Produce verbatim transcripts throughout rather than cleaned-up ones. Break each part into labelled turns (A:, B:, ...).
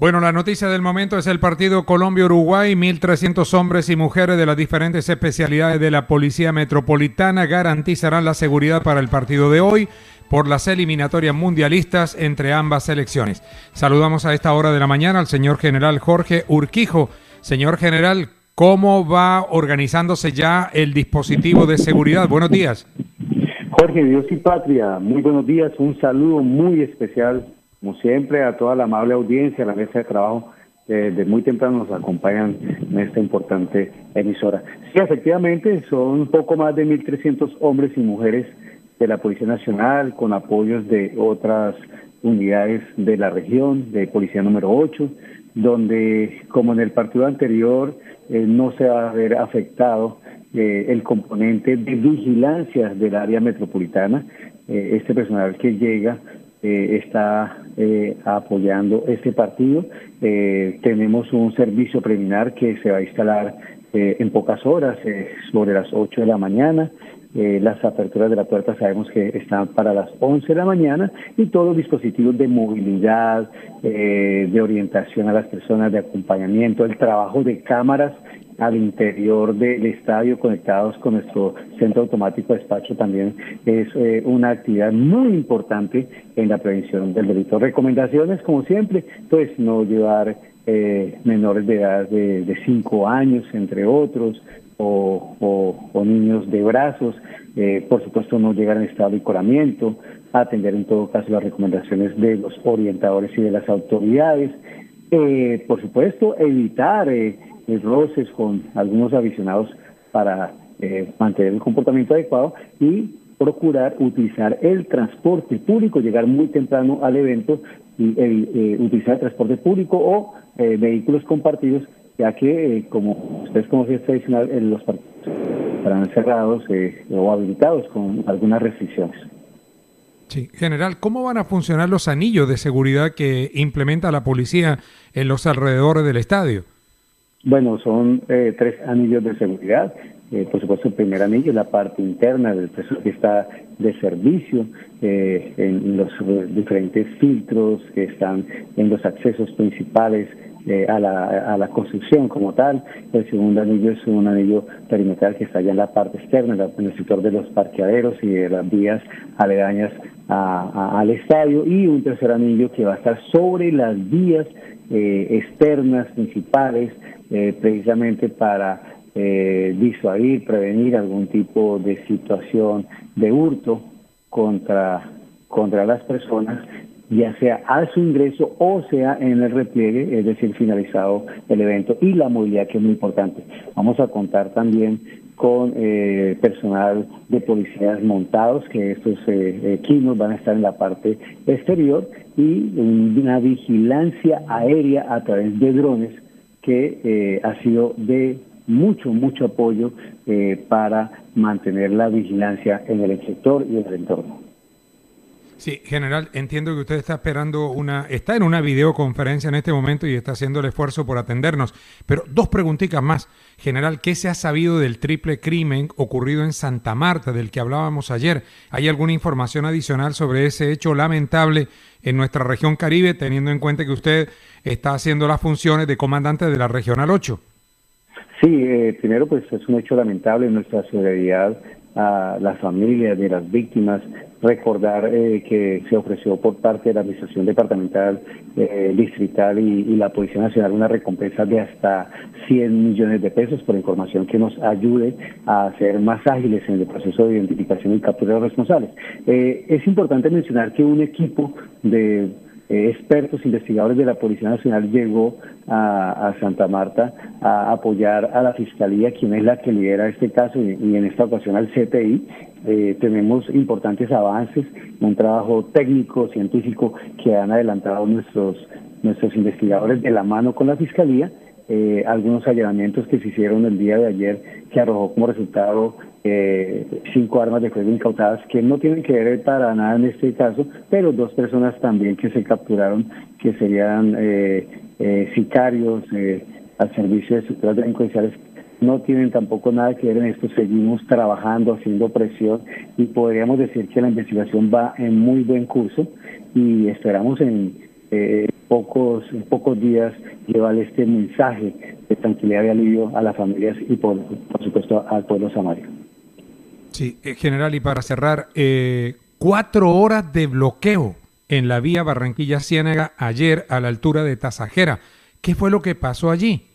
A: Bueno, la noticia del momento es el partido Colombia-Uruguay. mil trescientos hombres y mujeres de las diferentes especialidades de la Policía Metropolitana garantizarán la seguridad para el partido de hoy por las eliminatorias mundialistas entre ambas selecciones. Saludamos a esta hora de la mañana al señor general Jorge Urquijo. Señor general, ¿cómo va organizándose ya el dispositivo de seguridad? Buenos días.
B: Jorge, Dios y patria, muy buenos días. Un saludo muy especial, como siempre, a toda la amable audiencia, a la mesa de trabajo. Eh, de muy temprano nos acompañan en esta importante emisora. Sí, efectivamente, son un poco más de mil trescientos hombres y mujeres de la Policía Nacional, con apoyos de otras unidades de la región, de Policía número ocho, donde, como en el partido anterior, eh, no se va a ver afectado eh, el componente de vigilancia del área metropolitana. Eh, este personal que llega eh, está eh, apoyando este partido. Eh, tenemos un servicio preliminar que se va a instalar eh, en pocas horas, eh, sobre las ocho de la mañana. Eh, las aperturas de la puerta sabemos que están para las once de la mañana, y todos los dispositivos de movilidad, eh, de orientación a las personas, de acompañamiento, el trabajo de cámaras al interior del estadio conectados con nuestro centro automático de despacho también es eh, una actividad muy importante en la prevención del delito. Recomendaciones, como siempre, pues no llevar eh, menores de edad de, de cinco años, entre otros, O, o, o niños de brazos, eh, por supuesto no llegar en estado de encoramiento, atender en todo caso las recomendaciones de los orientadores y de las autoridades, eh, por supuesto evitar eh, roces con algunos aficionados para eh, mantener un comportamiento adecuado, y procurar utilizar el transporte público, llegar muy temprano al evento y eh, eh, utilizar el transporte público o eh, vehículos compartidos, ya que, eh, como ustedes conocen, es tradicional, en los partidos estarán cerrados eh, o habilitados con algunas restricciones.
A: Sí, general, ¿cómo van a funcionar los anillos de seguridad que implementa la policía en los alrededores del estadio?
B: Bueno, son eh, tres anillos de seguridad. Eh, por supuesto, el primer anillo es la parte interna del personal que está de servicio, eh, en los diferentes filtros que están en los accesos principales Eh, a, la, a la construcción como tal. El segundo anillo es un anillo perimetral que está allá en la parte externa, en, la, en el sector de los parqueaderos y de las vías aledañas a, a, al estadio, y un tercer anillo que va a estar sobre las vías eh, externas principales, eh, precisamente para eh, disuadir, prevenir algún tipo de situación de hurto contra, contra las personas, ya sea a su ingreso o sea en el repliegue, es decir, finalizado el evento, y la movilidad, que es muy importante. Vamos a contar también con eh, personal de policías montados, que estos eh, equipos van a estar en la parte exterior, y una vigilancia aérea a través de drones que eh, ha sido de mucho, mucho apoyo eh, para mantener la vigilancia en el sector y en el entorno.
A: Sí, general, entiendo que usted está esperando una, está en una videoconferencia en este momento y está haciendo el esfuerzo por atendernos, pero dos preguntitas más. General, ¿qué se ha sabido del triple crimen ocurrido en Santa Marta, del que hablábamos ayer? ¿Hay alguna información adicional sobre ese hecho lamentable en nuestra región Caribe, teniendo en cuenta que usted está haciendo las funciones de comandante de la Regional ocho?
B: Sí, eh, primero pues es un hecho lamentable, nuestra solidaridad a las familias de las víctimas, recordar eh, que se ofreció por parte de la Administración Departamental, eh, Distrital y, y la Policía Nacional una recompensa de hasta cien millones de pesos por información que nos ayude a ser más ágiles en el proceso de identificación y captura de los responsables. Eh, es importante mencionar que un equipo de Eh, expertos investigadores de la Policía Nacional llegó a, a Santa Marta a apoyar a la Fiscalía, quien es la que lidera este caso, y, y en esta ocasión al C T I. Eh, tenemos importantes avances, un trabajo técnico, científico, que han adelantado nuestros, nuestros investigadores de la mano con la Fiscalía. Eh, algunos allanamientos que se hicieron el día de ayer, que arrojó como resultado eh, cinco armas de fuego incautadas, que no tienen que ver para nada en este caso, pero dos personas también que se capturaron, que serían eh, eh, sicarios eh, al servicio de estructuras delincuenciales, no tienen tampoco nada que ver en esto. Seguimos trabajando, haciendo presión, y podríamos decir que la investigación va en muy buen curso, y esperamos en eh, pocos, en pocos días llevar este mensaje de tranquilidad y alivio a las familias y por, por supuesto al pueblo samario.
A: Sí, eh, general, y para cerrar, eh, cuatro horas de bloqueo en la vía Barranquilla-Ciénaga ayer a la altura de Tasajera. ¿Qué fue lo que pasó allí?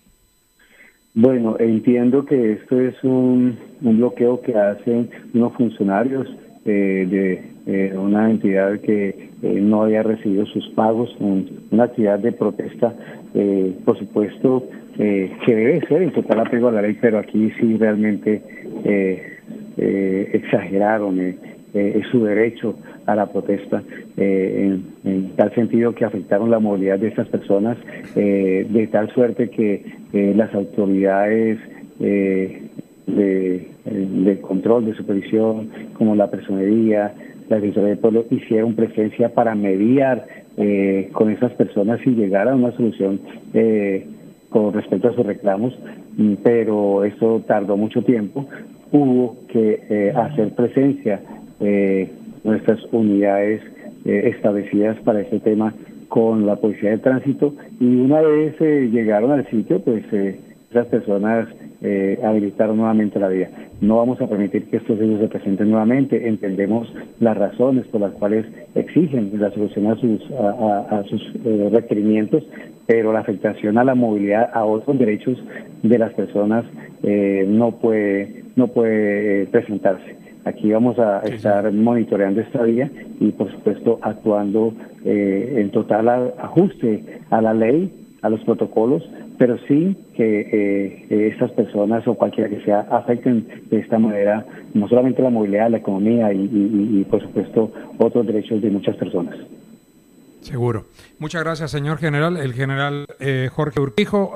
B: Bueno, entiendo que esto es un, un bloqueo que hacen unos funcionarios eh, de eh, una entidad que eh, no había recibido sus pagos, un, una actividad de protesta, eh, por supuesto, eh, que debe ser en total apego a la ley, pero aquí sí realmente eh, eh, exageraron, eh, eh, es su derecho a la protesta, eh, en, en tal sentido que afectaron la movilidad de estas personas, eh, de tal suerte que eh, las autoridades eh, de, de control, de supervisión, como la personería, la Defensoría del Pueblo, hicieron presencia para mediar eh, con esas personas y llegar a una solución eh, con respecto a sus reclamos, pero esto tardó mucho tiempo. Hubo que eh, hacer presencia eh, nuestras unidades eh, establecidas para este tema con la Policía de Tránsito, y una vez eh, llegaron al sitio, pues eh, esas personas eh, habilitaron nuevamente la vía. No vamos a permitir que estos hechos se presenten nuevamente. Entendemos las razones por las cuales exigen la solución a sus, a, a, a sus eh, requerimientos, pero la afectación a la movilidad, a otros derechos de las personas eh, no puede, no puede eh, presentarse. Aquí vamos a estar monitoreando esta vía y, por supuesto, actuando eh, en total a, ajuste a la ley, a los protocolos, pero sin que eh, eh, estas personas o cualquiera que sea afecten de esta manera no solamente la movilidad, la economía y, y, y por supuesto, otros derechos de muchas personas.
A: Seguro. Muchas gracias, señor general. El general eh, Jorge Urquijo.